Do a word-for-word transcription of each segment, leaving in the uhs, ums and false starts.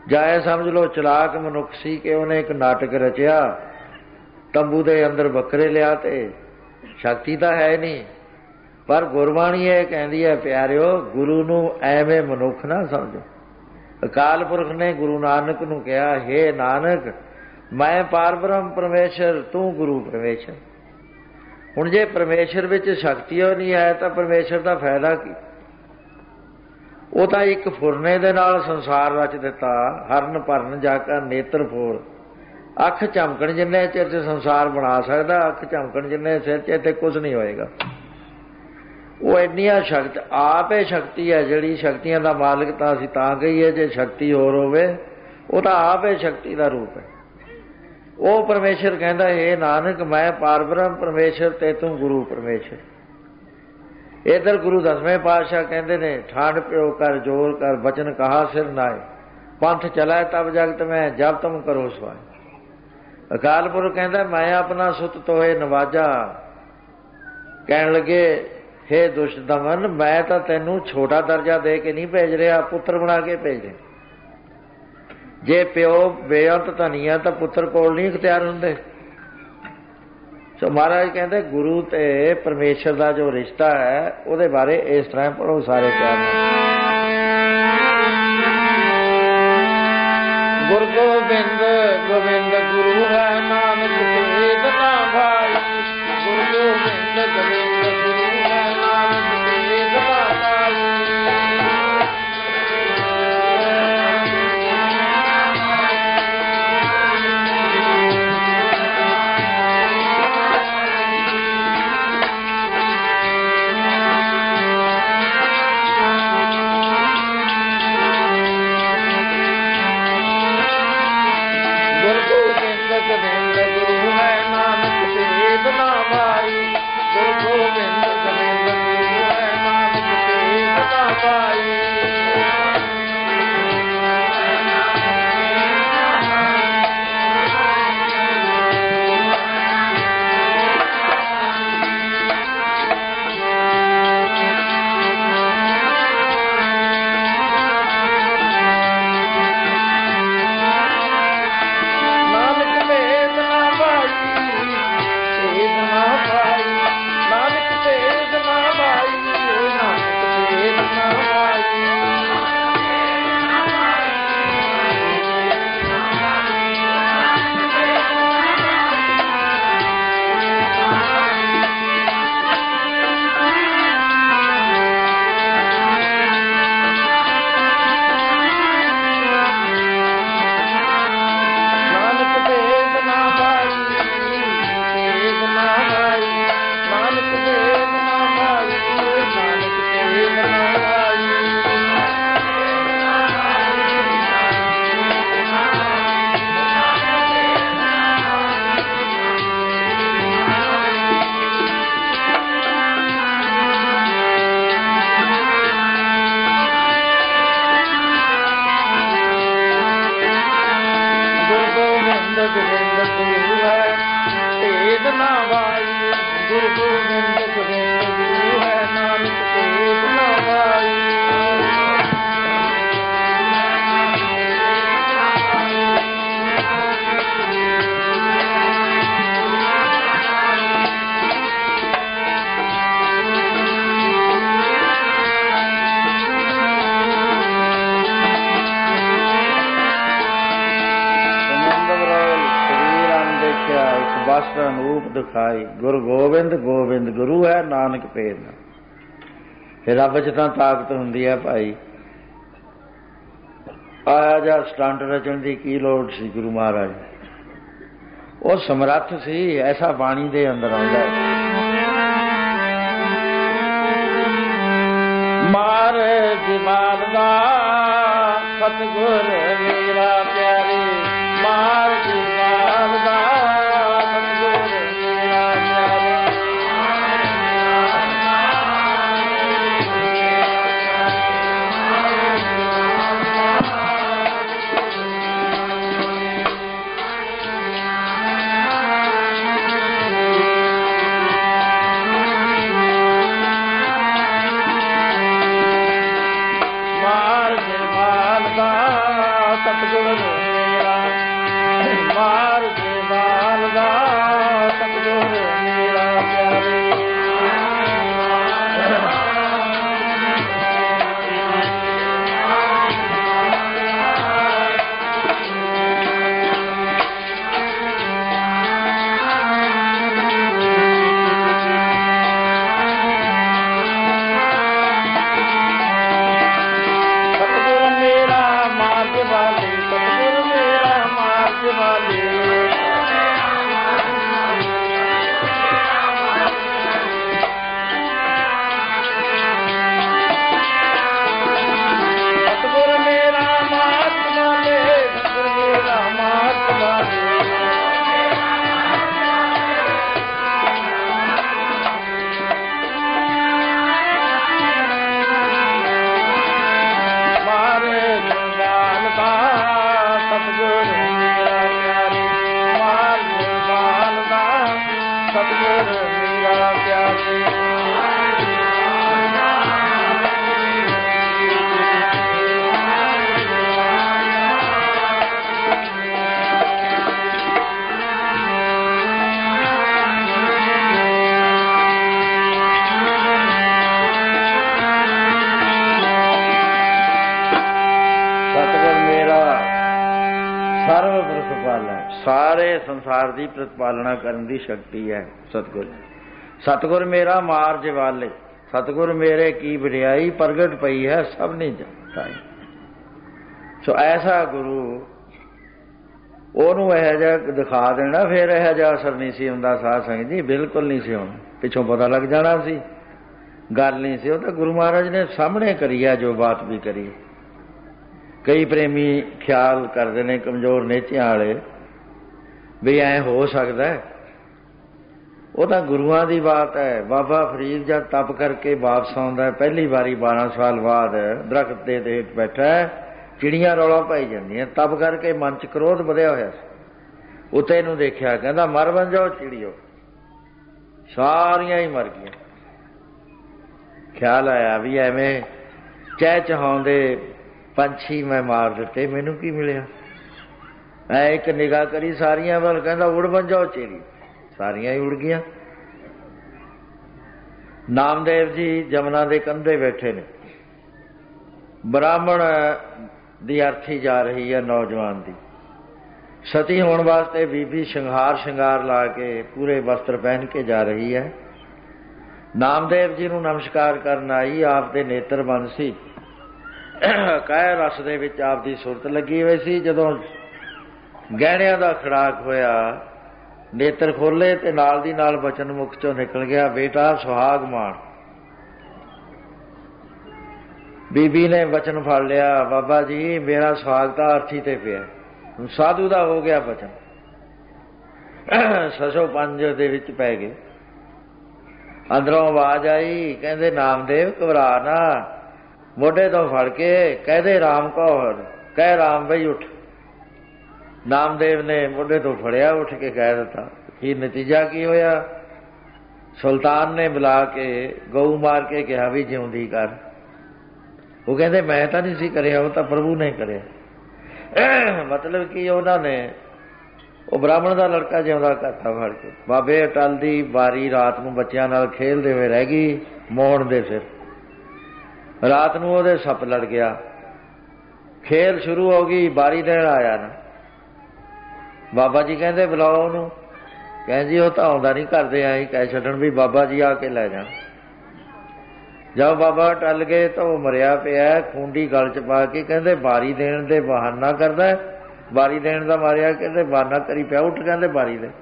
ਜਾਏ ਸਮਝ ਲਓ ਚਲਾਕ ਮਨੁੱਖ ਸੀ ਕਿ ਉਹਨੇ ਇੱਕ ਨਾਟਕ ਰਚਿਆ, ਤੰਬੂ ਦੇ ਅੰਦਰ ਬੱਕਰੇ ਲਿਆ ਤੇ ਸ਼ਕਤੀ ਤਾਂ ਹੈ ਨਹੀਂ। ਪਰ ਗੁਰਬਾਣੀ ਇਹ ਕਹਿੰਦੀ ਹੈ ਪਿਆਰਿਓ, ਗੁਰੂ ਨੂੰ ਐਵੇਂ ਮਨੁੱਖ ਨਾ ਸਮਝੋ। ਅਕਾਲ ਪੁਰਖ ਨੇ ਗੁਰੂ ਨਾਨਕ ਨੂੰ ਕਿਹਾ, ਹੇ ਨਾਨਕ ਮੈਂ ਪਾਰ ਬ੍ਰਹਮ ਪਰਮੇਸ਼ਰ, ਤੂੰ ਗੁਰੂ ਪਰਮੇਸ਼ਰ। ਹੁਣ ਜੇ ਪਰਮੇਸ਼ਰ ਵਿੱਚ ਸ਼ਕਤੀ ਉਹ ਨਹੀਂ ਹੈ ਤਾਂ ਪਰਮੇਸ਼ਰ ਦਾ ਫਾਇਦਾ ਕੀ? ਉਹ ਤਾਂ ਇੱਕ ਫੁਰਨੇ ਦੇ ਨਾਲ ਸੰਸਾਰ ਰਚ ਦਿੱਤਾ। ਹਰਨ ਭਰਨ ਜਾ ਕੇ ਨੇਤਰ ਫੋਰ, ਅੱਖ ਝਮਕਣ ਜਿੰਨੇ ਚਿਰ 'ਚ ਸੰਸਾਰ ਬਣਾ ਸਕਦਾ, ਅੱਖ ਝਮਕਣ ਜਿੰਨੇ ਸਿਰ 'ਚ ਇੱਥੇ ਕੁਝ ਨਹੀਂ ਹੋਏਗਾ। ਉਹ ਇੰਨੀਆਂ ਸ਼ਕਤ ਆਪ ਇਹ ਸ਼ਕਤੀ ਹੈ ਜਿਹੜੀ ਸ਼ਕਤੀਆਂ ਦਾ ਮਾਲਕ ਤਾਂ ਅਸੀਂ ਤਾਂ ਕਹੀਏ, ਜੇ ਸ਼ਕਤੀ ਹੋਰ ਹੋਵੇ ਉਹ ਤਾਂ ਆਪ ਇਹ ਸ਼ਕਤੀ ਦਾ ਰੂਪ ਹੈ। ਉਹ ਪਰਮੇਸ਼ਰ ਕਹਿੰਦਾ, ਹੇ ਨਾਨਕ ਮੈਂ ਪਾਰ ਬ੍ਰਹਮ ਪਰਮੇਸ਼ਰ ਤੇ ਤੂੰ ਗੁਰੂ ਪਰਮੇਸ਼ਰ। ਇੱਧਰ ਗੁਰੂ ਦਸਵੇਂ ਪਾਤਸ਼ਾਹ ਕਹਿੰਦੇ ਨੇ, ਠਾਂਡ ਪਿਓ ਕਰ ਜੋਰ ਕਰ ਬਚਨ ਕਹਾ ਸਿਰ ਨਾਏ, ਪੰਥ ਚਲਾਏ ਤਬ ਜਗਤ ਮੈਂ ਜਬ ਤੁਮ ਕਰੋ ਸਵਾਏ। ਅਕਾਲ ਪੁਰਖ ਕਹਿੰਦਾ ਮੈਂ ਆਪਣਾ ਸੁੱਤ ਤੋਏ ਨਵਾਜਾ। ਕਹਿਣ ਲੱਗੇ, ਹੇ ਦੁਸ਼ਟ ਦਮਨ ਮੈਂ ਤਾਂ ਤੈਨੂੰ ਛੋਟਾ ਦਰਜਾ ਦੇ ਕੇ ਨਹੀਂ ਭੇਜ ਰਿਹਾ, ਪੁੱਤਰ ਬਣਾ ਕੇ ਭੇਜ ਰਿਹਾ। ਜੇ ਪਿਓ ਬੇਅੰਤ ਧਨੀ ਆ ਤਾਂ ਪੁੱਤਰ ਕੋਲ ਨਹੀਂ ਇਖਤਿਆਰ ਹੁੰਦੇ। ਸੋ ਮਹਾਰਾਜ ਕਹਿੰਦੇ ਗੁਰੂ ਤੇ ਪਰਮੇਸ਼ਰ ਦਾ ਜੋ ਰਿਸ਼ਤਾ ਹੈ ਉਹਦੇ ਬਾਰੇ ਇਸ ਤਰ੍ਹਾਂ ਪੜ੍ਹੋ ਸਾਰੇ ਪਿਆਰ ਨਾਲ। ਗੁਰ ਗੋਬਿੰਦ ਗੋਬਿੰਦ ਗੁਰੂ ਹੈ, ਨਾਨਕ ਭੇਦ ਨਾ ਭਾਈ। ਗੁਰ ਗੋਬਿੰਦ ਗੋਬਿੰਦ ਗੁਰੂ ਹੈ, ਨਾਨਕ ਭੇਦ ਨਾ ਭਾਈ। ਅਨੂਪ ਦਿਖਾਈ। ਗੁਰ ਗੋਬਿੰਦ ਗੋਬਿੰਦ ਗੁਰੂ ਹੈ, ਨਾਨਕ ਭੇਦ ਨਾ। ਫਿਰ ਰੱਬ 'ਚ ਤਾਂ ਤਾਕਤ ਹੁੰਦੀ ਹੈ ਭਾਈ। ਆਇਆ ਜਾ ਸਟੰਟ ਰਚਣ ਦੀ ਕੀ ਲੋੜ ਸੀ? ਗੁਰੂ ਮਹਾਰਾਜ ਉਹ ਸਮਰੱਥ ਸੀ। ਐਸਾ ਬਾਣੀ ਦੇ ਅੰਦਰ ਆਉਂਦਾ ਮਾਰ ਜਮਾਲ ਦਾ ਸਤਿਗੁਰ ਮੇਰਾ ਪਿਆਰੇ, ਮਾਰ ਜਮਾਲ ਦਾ ਸਤਿਗੁਰ ਮੇਰਾ ਸਰਵ ਪ੍ਰਤਪਾਲੈ, ਸਾਰੇ ਸੰਸਾਰ ਦੀ ਪ੍ਰਤਪਾਲਨਾ ਕਰਨ ਦੀ ਸ਼ਕਤੀ ਹੈ ਸਤਿਗੁਰ। ਸਤਿਗੁਰ ਮੇਰਾ ਮਾਰ ਜਵਾਲੇ, ਸਤਿਗੁਰ ਮੇਰੇ ਕੀ ਵਡਿਆਈ ਪ੍ਰਗਟ ਪਈ ਹੈ ਸਭ ਨਹੀਂ ਜਾਣਦਾ। ਸੋ ਐਸਾ ਗੁਰੂ, ਉਹਨੂੰ ਇਹੋ ਜਿਹਾ ਦਿਖਾ ਦੇਣਾ, ਫਿਰ ਇਹੋ ਜਿਹਾ ਅਸਰ ਨਹੀਂ ਸੀ ਹੁੰਦਾ ਸਾਧ ਸੰਗਤ ਜੀ, ਬਿਲਕੁਲ ਨਹੀਂ ਸੀ ਹੋਣਾ। ਪਿੱਛੋਂ ਪਤਾ ਲੱਗ ਜਾਣਾ ਸੀ, ਗੱਲ ਨਹੀਂ ਸੀ। ਉਹ ਤਾਂ ਗੁਰੂ ਮਹਾਰਾਜ ਨੇ ਸਾਹਮਣੇ ਕਰੀ ਹੈ ਜੋ ਬਾਤ ਵੀ ਕਰੀ। ਕਈ ਪ੍ਰੇਮੀ ਖਿਆਲ ਕਰਦੇ ਨੇ ਕਮਜ਼ੋਰ ਨੇਚਿਆਂ ਵਾਲੇ ਵੀ ਐਂ ਹੋ ਸਕਦਾ, ਉਹ ਤਾਂ ਗੁਰੂਆਂ ਦੀ ਬਾਤ ਹੈ। ਬਾਬਾ ਫਰੀਦ ਜਦ ਤਪ ਕਰਕੇ ਵਾਪਸ ਆਉਂਦਾ ਪਹਿਲੀ ਵਾਰੀ ਬਾਰਾਂ ਸਾਲ ਬਾਅਦ, ਦਰਖਤ ਦੇ ਹੇਠ ਬੈਠਾ, ਚਿੜੀਆਂ ਰੌਲਾ ਪਾਈ ਜਾਂਦੀਆਂ, ਤਪ ਕਰਕੇ ਮਨ 'ਚ ਕ੍ਰੋਧ ਵਧਿਆ ਹੋਇਆ ਸੀ। ਉੱਤੇ ਇਹਨੂੰ ਦੇਖਿਆ, ਕਹਿੰਦਾ ਮਰ ਬਣ ਜਾਓ ਚਿੜੀਓ, ਸਾਰੀਆਂ ਹੀ ਮਰ ਗਈਆਂ। ਖਿਆਲ ਆਇਆ ਵੀ ਐਵੇਂ ਚਹਿ ਚਹਾਉਂਦੇ ਪੰਛੀ ਮੈਂ ਮਾਰ ਦਿੱਤੇ, ਮੈਨੂੰ ਕੀ ਮਿਲਿਆ। ਐ ਇੱਕ ਨਿਗਾਹ ਕਰੀ ਸਾਰੀਆਂ ਵੱਲ, ਕਹਿੰਦਾ ਉੜ ਬਣ ਜਾਓ ਚਿੜੀ, ਸਾਰੀਆਂ ਹੀ ਉੜ ਗਈਆਂ। ਨਾਮਦੇਵ ਜੀ ਜਮਨਾ ਦੇ ਕੰਢੇ ਬੈਠੇ ਨੇ, ਬ੍ਰਾਹਮਣ ਦੀ ਅਰਥੀ ਜਾ ਰਹੀ ਹੈ ਨੌਜਵਾਨ ਦੀ। ਸਤੀ ਹੋਣ ਵਾਸਤੇ ਬੀਬੀ ਸ਼ਿੰਗਾਰ ਸ਼ਿੰਗਾਰ ਲਾ ਕੇ ਪੂਰੇ ਵਸਤਰ ਪਹਿਨ ਕੇ ਜਾ ਰਹੀ ਹੈ। ਨਾਮਦੇਵ ਜੀ ਨੂੰ ਨਮਸਕਾਰ ਕਰਨ ਆਈ, ਆਪ ਦੇ ਨੇਤਰ ਬੰਦ ਸੀ, ਕਾਇਆ ਰਸ ਦੇ ਵਿੱਚ ਆਪ ਦੀ ਸੁਰਤ ਲੱਗੀ ਹੋਈ ਸੀ। ਜਦੋਂ ਗਹਿਣਿਆਂ ਦਾ ਖੜਾਕ ਹੋਇਆ, ਨੇਤਰ ਖੋਲੇ ਤੇ ਨਾਲ ਦੀ ਨਾਲ ਬਚਨ ਮੁਖ ਚੋਂ ਨਿਕਲ ਗਿਆ, ਬੇਟਾ ਸੁਹਾਗ ਮਾਣ। ਬੀਬੀ ਨੇ ਬਚਨ ਫੜ ਲਿਆ, ਬਾਬਾ ਜੀ ਮੇਰਾ ਸੁਹਾਗ ਤਾਂ ਅਰਥੀ ਤੇ ਪਿਆ। ਸਾਧੂ ਦਾ ਹੋ ਗਿਆ ਬਚਨ। ਸਸੋ ਪੰਜ ਦੇ ਵਿੱਚ ਪੈ ਗਏ। ਅੰਦਰੋਂ ਆਵਾਜ਼ ਆਈ, ਕਹਿੰਦੇ ਨਾਮਦੇਵ ਘਬਰਾ ਨਾ, ਮੋਢੇ ਤੋਂ ਫੜ ਕੇ ਕਹਦੇ ਰਾਮ ਕੌਰ, ਕਹਿ ਰਾਮ ਬਈ ਉੱਠ। ਨਾਮਦੇਵ ਨੇ ਮੋਢੇ ਤੋਂ ਫੜਿਆ, ਉੱਠ ਕੇ ਕਹਿ ਦਿੱਤਾ। ਕੀ ਨਤੀਜਾ ਕੀ ਹੋਇਆ? ਸੁਲਤਾਨ ਨੇ ਬੁਲਾ ਕੇ ਗਊ ਮਾਰ ਕੇ ਕਿਹਾ ਵੀ ਜਿਉਂਦੀ ਕਰ। ਉਹ ਕਹਿੰਦੇ ਮੈਂ ਤਾਂ ਨਹੀਂ ਸੀ ਕਰਿਆ, ਉਹ ਤਾਂ ਪ੍ਰਭੂ ਨੇ ਕਰਿਆ। ਮਤਲਬ ਕਿ ਉਹਨਾਂ ਨੇ ਉਹ ਬ੍ਰਾਹਮਣ ਦਾ ਲੜਕਾ ਜਿਉਂਦਾ ਕਰਤਾ ਫੜ ਕੇ। ਬਾਬੇ ਅਟਲ ਦੀ ਵਾਰੀ ਰਾਤ ਨੂੰ ਬੱਚਿਆਂ ਨਾਲ ਖੇਲਦੇ ਹੋਏ ਰਹਿ ਗਈ ਮੋਹਣ ਦੇ ਸਿਰ। ਰਾਤ ਨੂੰ ਉਹਦੇ ਸੱਪ ਲੜ ਗਿਆ, ਖੇਲ ਸ਼ੁਰੂ ਹੋ ਗਈ, ਬਾਰੀ ਦੇਣ ਆਇਆ ਨਾ। ਬਾਬਾ ਜੀ ਕਹਿੰਦੇ ਬੁਲਾਓ ਉਹਨੂੰ। ਕਹਿੰਦੇ ਜੀ ਉਹ ਤਾਂ ਆਉਂਦਾ ਨਹੀਂ, ਕਰਦੇ ਆਈ ਕਹਿ ਛੱਡਣ ਵੀ ਬਾਬਾ ਜੀ ਆ ਕੇ ਲੈ ਜਾਣ। ਜਦ ਬਾਬਾ ਟਲ ਗਏ ਤਾਂ ਉਹ ਮਰਿਆ ਪਿਆ, ਖੂੰਡੀ ਗਲ 'ਚ ਪਾ ਕੇ। ਕਹਿੰਦੇ ਬਾਰੀ ਦੇਣ ਦੇ ਬਹਾਨਾ ਕਰਦਾ, ਬਾਰੀ ਦੇਣ ਦਾ ਮਾਰਿਆ। ਕਹਿੰਦੇ ਬਹਾਨਾ ਕਰੀ ਪਿਆ, ਉੱਠ ਕਹਿੰਦੇ ਬਾਰੀ ਦੇ।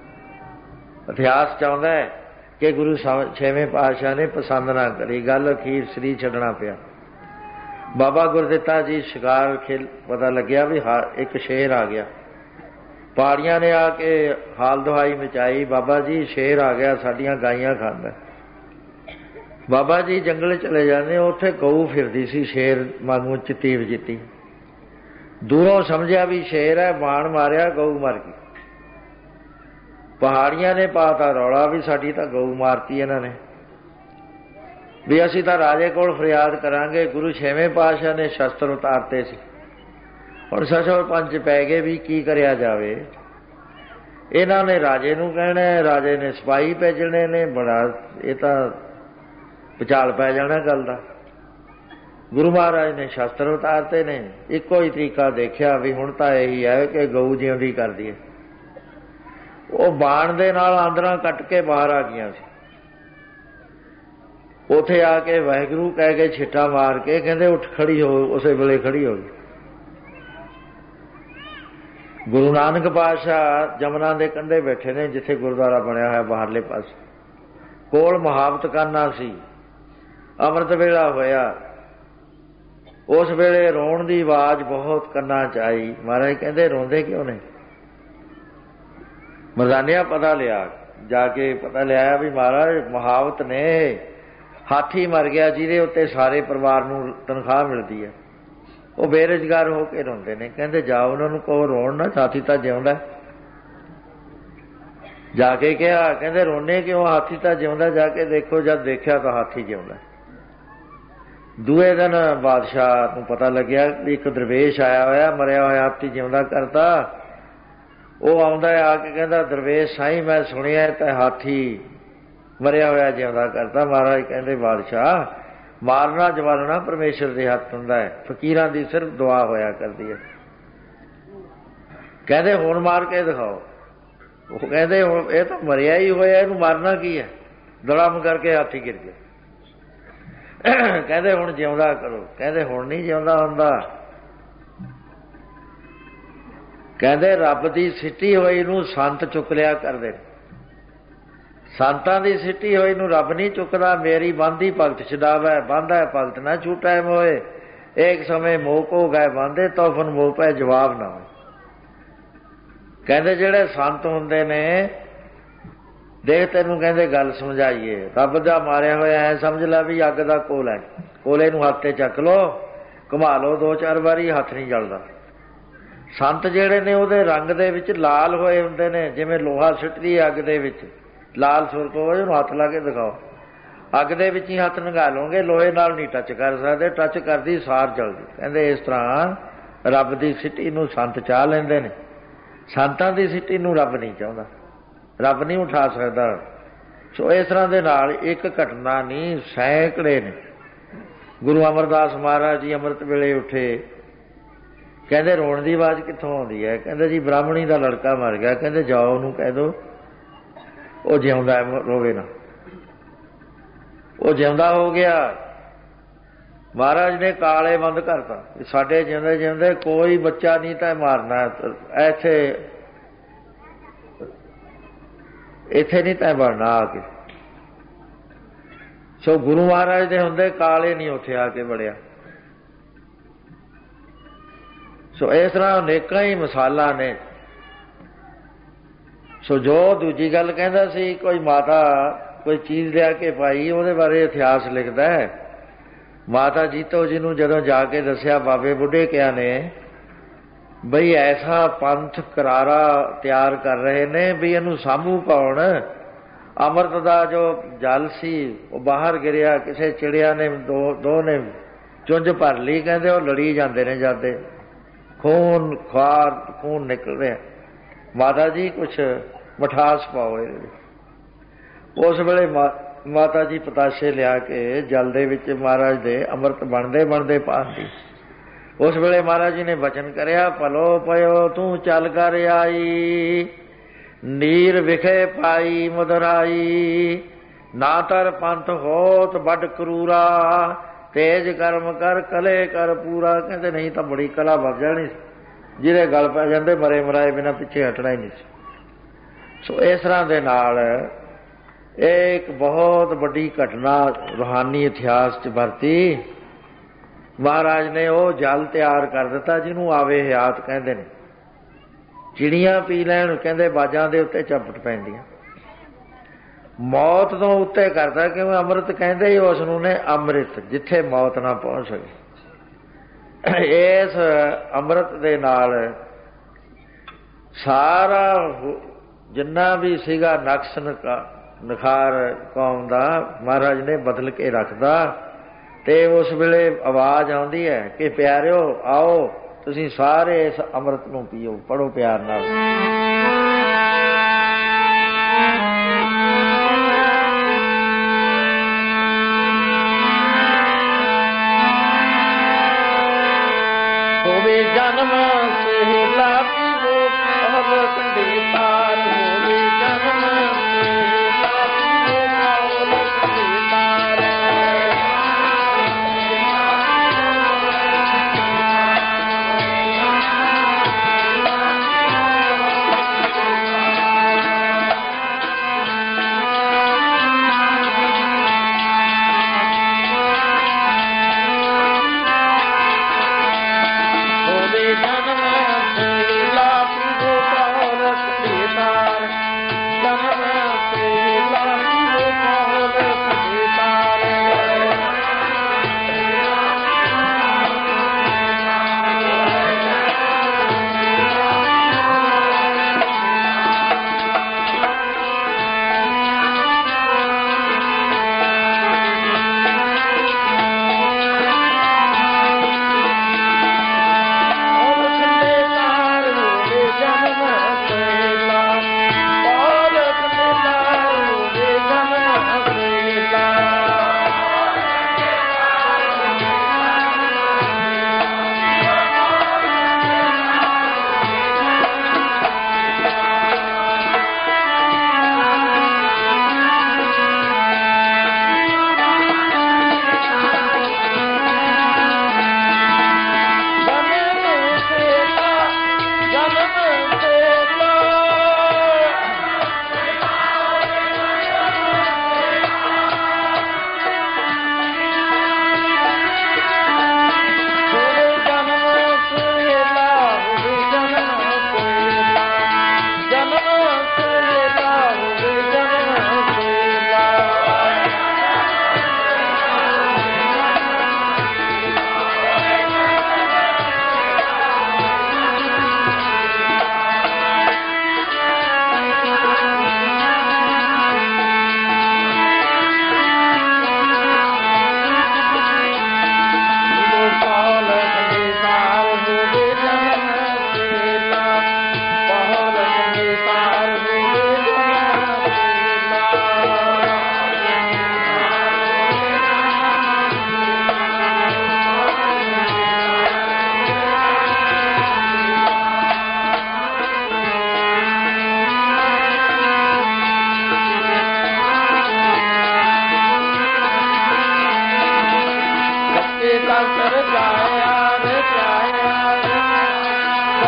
ਇਤਿਹਾਸ ਚਾਹੁੰਦਾ ਹੈ ਕਿ ਗੁਰੂ ਛੇਵੇਂ ਪਾਤਸ਼ਾਹ ਨੇ ਪਸੰਦ ਨਾ ਕਰੀ ਗੱਲ, ਅਖੀਰ ਸਰੀਰ ਛੱਡਣਾ ਪਿਆ। ਬਾਬਾ ਗੁਰਦਿੱਤਾ ਜੀ ਸ਼ਿਕਾਰ ਖੇਲ, ਪਤਾ ਲੱਗਿਆ ਵੀ ਇੱਕ ਸ਼ੇਰ ਆ ਗਿਆ। ਪਹਾੜੀਆਂ ਨੇ ਆ ਕੇ ਹਾਲ ਦੁਹਾਈ ਮਚਾਈ, ਬਾਬਾ ਜੀ ਸ਼ੇਰ ਆ ਗਿਆ, ਸਾਡੀਆਂ ਗਾਈਆਂ ਖਾਂਦਾ। ਬਾਬਾ ਜੀ ਜੰਗਲ ਚਲੇ ਜਾਂਦੇ, ਉੱਥੇ ਗਊ ਫਿਰਦੀ ਸੀ ਸ਼ੇਰ ਵਾਂਗੂ ਚਿੱਟੀ ਵਜਿੱਤੀ। ਦੂਰੋਂ ਸਮਝਿਆ ਵੀ ਸ਼ੇਰ ਹੈ, ਬਾਣ ਮਾਰਿਆ, ਗਊ ਮਰ ਗਈ। ਪਹਾੜੀਆਂ ਨੇ ਪਾਤਾ ਰੌਲਾ ਵੀ ਸਾਡੀ ਤਾਂ ਗਊ ਮਾਰਤੀ ਇਹਨਾਂ ਨੇ, ਵੀ ਅਸੀਂ ਤਾਂ ਰਾਜੇ ਕੋਲ ਫਰਿਆਦ ਕਰਾਂਗੇ। ਗੁਰੂ ਛੇਵੇਂ ਪਾਤਸ਼ਾਹ ਨੇ ਸ਼ਸਤਰ ਉਤਾਰਤੇ ਸੀ, ਹੁਣ ਸਸੋ ਪੰਜ ਪੈ ਗਏ ਵੀ ਕੀ ਕਰਿਆ ਜਾਵੇ। ਇਹਨਾਂ ਨੇ ਰਾਜੇ ਨੂੰ ਕਹਿਣਾ, ਰਾਜੇ ਨੇ ਸਿਪਾਹੀ ਭੇਜਣੇ ਨੇ। ਬੜਾ ਇਹ ਤਾਂ ਭੁਚਾਲ ਪੈ ਜਾਣਾ ਗੱਲ ਦਾ। ਗੁਰੂ ਮਹਾਰਾਜ ਨੇ ਸ਼ਸਤਰ ਉਤਾਰਤੇ ਨੇ। ਇੱਕੋ ਹੀ ਤਰੀਕਾ ਦੇਖਿਆ ਵੀ ਹੁਣ ਤਾਂ ਇਹੀ ਹੈ ਕਿ ਗਊ ਜਿਉਂਦੀ ਕਰ ਦਈਏ। ਉਹ ਬਾਣ ਦੇ ਨਾਲ ਆਂਦਰਾਂ ਕੱਟ ਕੇ ਬਾਹਰ ਆ ਗਈਆਂ ਸੀ। ਉੱਥੇ ਆ ਕੇ ਵਾਹਿਗੁਰੂ ਕਹਿ ਕੇ ਛਿੱਟਾ ਮਾਰ ਕੇ ਕਹਿੰਦੇ ਉੱਠ ਖੜੀ ਹੋ, ਉਸੇ ਵੇਲੇ ਖੜੀ ਹੋ ਗਈ। ਗੁਰੂ ਨਾਨਕ ਪਾਤਸ਼ਾਹ ਜਮਨਾ ਦੇ ਕੰਢੇ ਬੈਠੇ ਨੇ, ਜਿੱਥੇ ਗੁਰਦੁਆਰਾ ਬਣਿਆ ਹੋਇਆ ਬਾਹਰਲੇ ਪਾਸੇ। ਕੋਲ ਮੁਹਾਬਤਖਾਨਾ ਸੀ। ਅੰਮ੍ਰਿਤ ਵੇਲਾ ਹੋਇਆ। ਉਸ ਵੇਲੇ ਰੋਣ ਦੀ ਆਵਾਜ਼ ਬਹੁਤ ਕੰਨਾਂ 'ਚ ਆਈ। ਮਹਾਰਾਜ ਕਹਿੰਦੇ ਰੋਂਦੇ ਕਿਉਂ ਨੇ? ਮਰਦਾਨਿਆਂ ਪਤਾ ਲਿਆ, ਜਾ ਕੇ ਪਤਾ ਲਿਆਇਆ ਵੀ ਮਹਾਰਾਜ ਮੁਹਾਵਤ ਨੇ, ਹਾਥੀ ਮਰ ਗਿਆ ਜਿਹਦੇ ਉੱਤੇ ਸਾਰੇ ਪਰਿਵਾਰ ਨੂੰ ਤਨਖਾਹ ਮਿਲਦੀ ਹੈ। ਉਹ ਬੇਰੁਜ਼ਗਾਰ ਹੋ ਕੇ ਰੋਂਦੇ ਨੇ। ਕਹਿੰਦੇ ਜਾਓ ਉਹਨਾਂ ਨੂੰ ਕਹੋ ਰੋਣ ਨਾ, ਹਾਥੀ ਤਾਂ ਜਿਉਂਦਾ। ਜਾ ਕੇ ਕਿਹਾ, ਕਹਿੰਦੇ ਰੋਣੇ ਕਿਉਂ, ਹਾਥੀ ਤਾਂ ਜਿਉਂਦਾ। ਜਾ ਕੇ ਦੇਖੋ, ਜਦ ਦੇਖਿਆ ਤਾਂ ਹਾਥੀ ਜਿਉਂਦਾ। ਦੂਏ ਦਿਨ ਬਾਦਸ਼ਾਹ ਨੂੰ ਪਤਾ ਲੱਗਿਆ ਵੀ ਇੱਕ ਦਰਵੇਸ਼ ਆਇਆ ਹੋਇਆ, ਮਰਿਆ ਹੋਇਆ ਹਾਥੀ ਜਿਉਂਦਾ ਕਰਤਾ। ਉਹ ਆਉਂਦਾ ਆ ਕੇ ਕਹਿੰਦਾ ਦਰਵੇਸ਼ ਸਾਈਂ ਮੈਂ ਸੁਣਿਆ ਤਾਂ ਹਾਥੀ ਮਰਿਆ ਹੋਇਆ ਜਿਉਂਦਾ ਕਰਤਾ। ਮਹਾਰਾਜ ਕਹਿੰਦੇ ਬਾਦਸ਼ਾਹ मारना जवालना परमेश्वर के हथ हुंदा है, फकीरां दी सिर्फ दुआ होया करदी है। कहते हुण मार के दिखाओ, वो कहते हुण ये तो मरिया ही होया, इहनूं मारना की है, दड़म करके हाथी गिर गया। कहते हुण जिउंदा करो, कहते हुण नहीं जिउंदा हुंदा। कहते रब की सिटी होई नूं संत चुक लिया करदे, संतां दी सिटी होई नूं रब नहीं चुकदा। मेरी बांधी भगत छडावै, बांधा भगत ना छूटै मोए, एक समय मोक हो गए बांधे, तोफन मोह पै जवाब ना हो। कहते जिहड़े संत हुंदे ने, देख तैनूं कहते गल समझाइए, रब दा मारिया होया ऐ समझ लै भी अग दा कोला है, कोले नूं हत्थ ते चक लो, घुमा लो दो चार वारी, हत्थ नहीं जलदा। संत जिहड़े ने उहदे रंग दे विच लाल होए हुंदे ने, जिवें लोहा सिੱਟਦੀ अग दे विच लाल सुरख होए, ਉਹਨੂੰ हत्थ ला के दिखाओ, अग दे विच ही हत्थ नंगा लोगे, लोहे नाल नहीं टच कर सकदे, टच करदी सार जलदी। कहंदे इस तरह रब दी सिੱਟੀ नूं संत चाह लैंदे ने, संतां दी सिੱਟੀ नूं रब नहीं चाहुंदा, रब नहीं उठा सकदा। सो इस तरह दे नाल एक घटना नहीं, सैकड़े ने। गुरु अमरदास महाराज जी अमृत वेले उठे, कहते रोण की आवाज़ कित्थों आउंदी है? कहते जी ब्राह्मणी का लड़का मर गया। कहते जाओ उन्होंने कह दो वो जिउंदा रोवे ना, वो जिउंदा हो गया। महाराज ने काले बंद करता, साडे जिंदे जिंदे कोई बच्चा नहीं तो मारना, इत्थे इत्थे नहीं तैं बनना आके। सो गुरु महाराज दे हुंदे काले नहीं उत्थे आके बड़िया। सो इस तरह अनेकां ही मिसालां ने। सो जो दूजी गल कहंदा सी, कोई माता कोई चीज़ लिया के पाई, उहदे बारे इतिहास लिखदा है। माता जीतो जी नूं जदों जाके दस्सिया बाबे बुढ़े किया ने बई ऐसा पंथ करारा तैयार कर रहे ने भी इहनूं सामू कौन। अमृत दा जो जल सी वो बाहर गिरिया, किसी चिड़िया ने दो दो ने चुंझ भर ली, कहंदे वो लड़ी जांदे ने जाते, खून खार खून निकल रहा। माता जी कुछ मठास पाओ। उस वेले मा, माता जी पताशे लिया के जल दे विच महाराज दे अमृत बनदे बनदे पाती। उस वेले महाराज जी ने वचन करया, भलो पयो तू चल कर आई, नीर विखे पाई मुदराई, ना तर पंथ होत बड़ करूरा, तेज कर्म कर कले कर पूरा। कहते नहीं तो बड़ी कला वध जानी, जिहदे गल पै जांदे मरे मराए बिना पिछे हटना ही नहीं। सो इस तरह दे नाल एक बहुत बड़ी घटना रूहानी इतिहास च वरती। महाराज ने वो जल तैयार कर दिता जिन्हों आवे हयात कहते हैं। चिड़ियां पी लैन, कहते बाजां दे उत्ते झपट पैंदियां, मौत तो उत्ते करता, क्यों अमृत कहते ही उसनूं ने अमृत, जिथे मौत ना पहुंच सके। इस अमृत दे नाल सारा जिन्ना भी सीगा नक्श नखार कौम दा महाराज ने बदल के रखदा। ते उस वेले आवाज़ आउंदी है कि प्यारिओ आओ तुसीं सारे इस अमृत नूं पीओ। पढ़ो प्यार नाल। होवे जन्म सहेला पीवो और कंढे तार, होवे जन्म सहेला पीवो और कंढे तार। होवे जन्म सहेला पीवो और कंढे तार।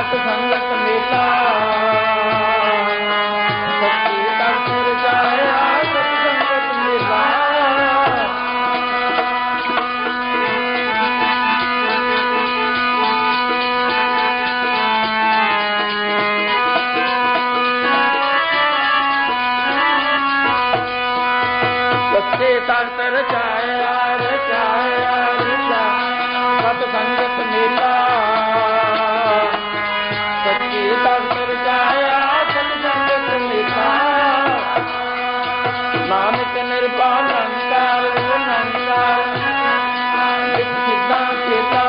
ਸਤ ਸੰਗਤ ਮੇਲਾ ਸੱਚੀ ਤਖਤ ਰਚਾਇਆ ਸਤ ਸੰਗਤ ਮੇਲਾ ਸੱਚੇ ਤਖਤ ਰਚਾਇਆ ਰਚਾਇਆ ਰਚਾਇਆ ਸਤ ਸੰਗਤ ਮੇਲਾ ਸੱਚੇ ਤਖਤ ਰਚਾਇਆ ਸਤ ਸੰਗਤ ਮੇਲਾ ਨਾਨਕ ਨਿਰਭਉ ਨਿਰੰਕਾਰ ਨਿਰੰਕਾਰ ਇੱਕ ਸਿੱਧਾ ਚੇਤਾ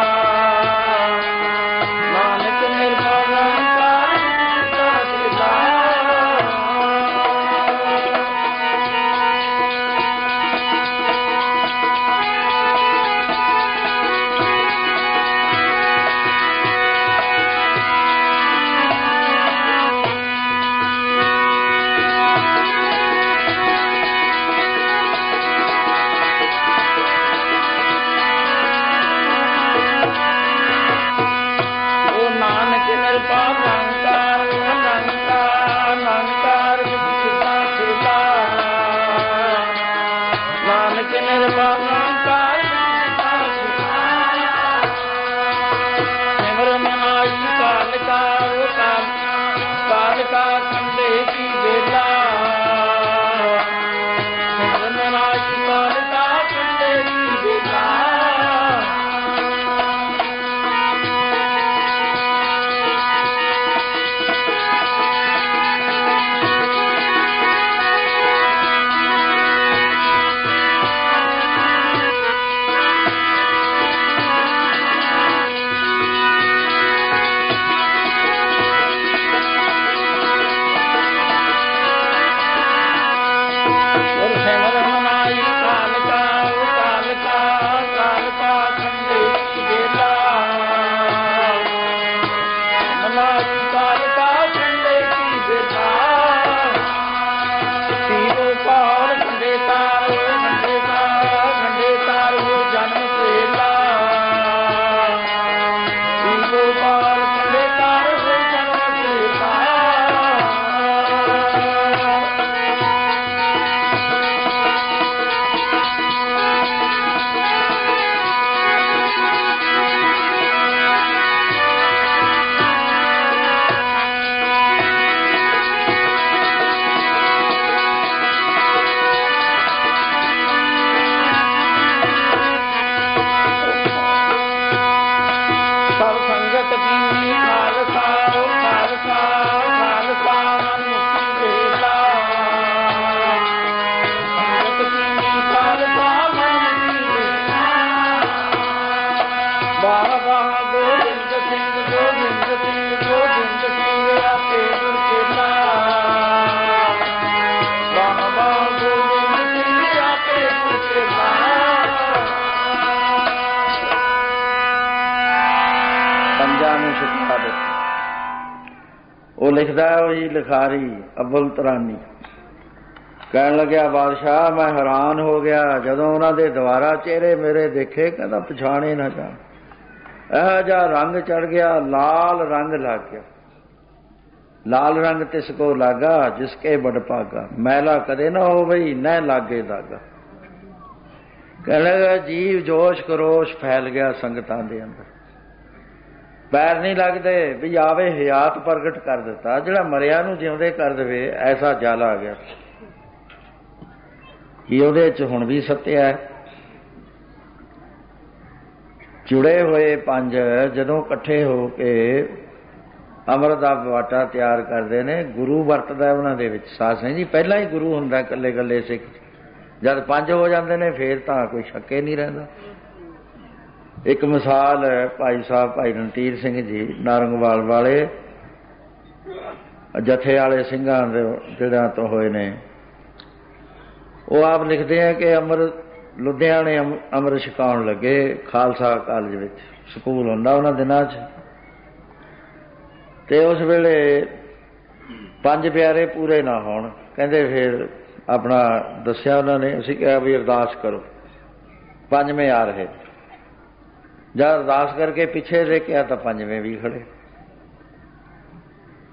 ਨਾਨਕ ਨਿਰਭਉ ਨਿਰੰਕਾਰ ਸਿੱਧਾ ਚੇਤਾ ਉਹ ਲਿਖਦਾ ਉਹੀ ਲਿਖਾਰੀ ਅਬੁਲ ਤਰਾਨੀ ਕਹਿਣ ਲੱਗਿਆ ਬਾਦਸ਼ਾਹ ਮੈਂ ਹੈਰਾਨ ਹੋ ਗਿਆ ਜਦੋਂ ਉਹਨਾਂ ਦੇ ਦੁਆਰਾ ਚਿਹਰੇ ਮੇਰੇ ਦੇਖੇ ਕਹਿੰਦਾ ਪਛਾਣੇ ਨਾ ਜਾਣ ਇਹੋ ਜਿਹਾ ਰੰਗ ਚੜ ਗਿਆ ਲਾਲ ਰੰਗ ਲੱਗ ਗਿਆ ਲਾਲ ਰੰਗ ਤਿਸ ਕੋ ਲਾਗਾ ਜਿਸਕੇ ਬੜ ਭਾਗਾ ਮੈਲਾ ਕਦੇ ਨਾ ਹੋ ਬਈ ਨਾ ਲਾਗੇ ਦਾਗਾ ਕਹਿਣ ਲੱਗਾ ਜੀਵ ਜੋਸ਼ ਕਰੋਸ਼ ਫੈਲ ਗਿਆ ਸੰਗਤਾਂ ਦੇ ਅੰਦਰ ਪੈਰ ਨਹੀਂ ਲੱਗਦੇ ਵੀ ਆਵੇ ਹਯਾਤ ਪ੍ਰਗਟ ਕਰ ਦਿੱਤਾ ਜਿਹੜਾ ਮਰਿਆ ਨੂੰ ਜਿਉਂਦੇ ਕਰ ਦੇਵੇ ਐਸਾ ਜਲ ਆ ਗਿਆ ਕਿ ਉਹਦੇ ਚ ਹੁਣ ਵੀ ਸੱਤਿਆ ਹੈ ਜੁੜੇ ਹੋਏ ਪੰਜ ਜਦੋਂ ਇਕੱਠੇ ਹੋ ਕੇ ਅੰਮ੍ਰਿਤ ਦਾ ਵਾਟਾ ਤਿਆਰ ਕਰਦੇ ਨੇ ਗੁਰੂ ਵਰਤਦਾ ਉਹਨਾਂ ਦੇ ਵਿੱਚ ਸਾਧ ਸਿੰਘ ਜੀ ਪਹਿਲਾਂ ਹੀ ਗੁਰੂ ਹੁੰਦਾ ਇਕੱਲੇ ਇਕੱਲੇ ਸਿੱਖ ਜਦ ਪੰਜ ਹੋ ਜਾਂਦੇ ਨੇ ਫੇਰ ਤਾਂ ਕੋਈ ਸ਼ੱਕੇ ਨਹੀਂ ਰਹਿੰਦਾ ਇੱਕ ਮਿਸਾਲ ਹੈ ਭਾਈ ਸਾਹਿਬ ਭਾਈ ਰਣਧੀਰ ਸਿੰਘ ਜੀ ਨਾਰੰਗਵਾਲ ਵਾਲੇ ਜਥੇ ਵਾਲੇ ਸਿੰਘਾਂ ਦੇ ਜਿਹੜਿਆਂ ਤੋਂ ਹੋਏ ਨੇ ਉਹ ਆਪ ਲਿਖਦੇ ਆ ਕਿ ਅੰਮ੍ਰਿਤ ਲੁਧਿਆਣੇ ਅੰਮ੍ਰਿਤ ਛਕਾਉਣ ਲੱਗੇ ਖਾਲਸਾ ਕਾਲਜ ਵਿੱਚ ਸਕੂਲ ਹੁੰਦਾ ਉਹਨਾਂ ਦਿਨਾਂ 'ਚ ਤੇ ਉਸ ਵੇਲੇ ਪੰਜ ਪਿਆਰੇ ਪੂਰੇ ਨਾ ਹੋਣ ਕਹਿੰਦੇ ਫਿਰ ਆਪਣਾ ਦੱਸਿਆ ਉਹਨਾਂ ਨੇ ਅਸੀਂ ਕਿਹਾ ਵੀ ਅਰਦਾਸ ਕਰੋ ਪੰਜਵੇਂ ਆ ਰਹੇ ਜਦ ਅਰਦਾਸ ਕਰਕੇ ਪਿੱਛੇ ਦੇਖਿਆ ਤਾਂ ਪੰਜਵੇਂ ਵੀ ਖੜੇ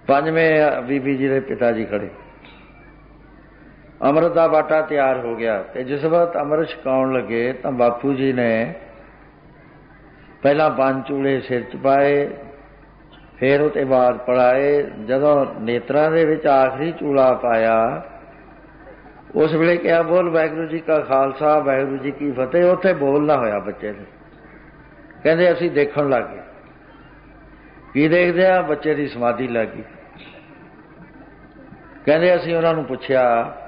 ਪੰਜਵੇਂ ਬੀਬੀ ਜੀ ਦੇ ਪਿਤਾ ਜੀ ਖੜੇ। ਅੰਮ੍ਰਿਤ ਦਾ ਬਾਟਾ ਤਿਆਰ ਹੋ ਗਿਆ ਤੇ ਜਿਸ ਵਕਤ ਅੰਮ੍ਰਿਤ ਛਕਾਉਣ ਲੱਗੇ ਤਾਂ ਬਾਪੂ ਜੀ ਨੇ ਪਹਿਲਾਂ ਪੰਜ ਚੂਲੇ ਸਿਰ 'ਚ ਪਾਏ, ਫਿਰ ਉਹ ਤੋਂ ਬਾਅਦ ਪੜਾਏ। ਜਦੋਂ ਨੇਤਰਾਂ ਦੇ ਵਿੱਚ ਆਖਰੀ ਚੂਲਾ ਪਾਇਆ ਉਸ ਵੇਲੇ ਕਿਹਾ, ਬੋਲ ਵਾਹਿਗੁਰੂ ਜੀ ਕਾ ਖਾਲਸਾ ਵਾਹਿਗੁਰੂ ਜੀ ਕੀ ਫਤਿਹ। ਉੱਥੇ ਬੋਲਣਾ ਹੋਇਆ ਬੱਚੇ ਨੇ। ਕਹਿੰਦੇ ਅਸੀਂ ਦੇਖਣ ਲੱਗ ਗਏ। ਕੀ ਦੇਖਦੇ ਆ? ਬੱਚੇ ਦੀ ਸਮਾਧੀ ਲੱਗ ਗਈ। ਕਹਿੰਦੇ ਅਸੀਂ ਉਹਨਾਂ ਨੂੰ ਪੁੱਛਿਆ